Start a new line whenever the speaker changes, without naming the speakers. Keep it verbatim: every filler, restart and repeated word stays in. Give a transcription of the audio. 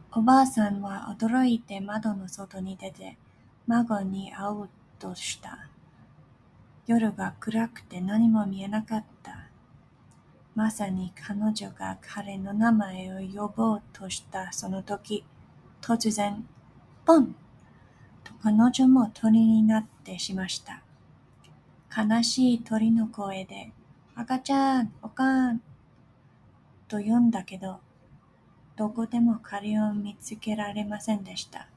おばあさんは驚いて窓の外に出て、孫に会おうとした。夜が暗くて何も見えなかった。まさに彼女が彼の名前を呼ぼうとしたその時、突然、ポンと彼女も鳥になってしました。悲しい鳥の声で、赤ちゃん、おかんと呼んだけど、どこでも彼を見つけられませんでした。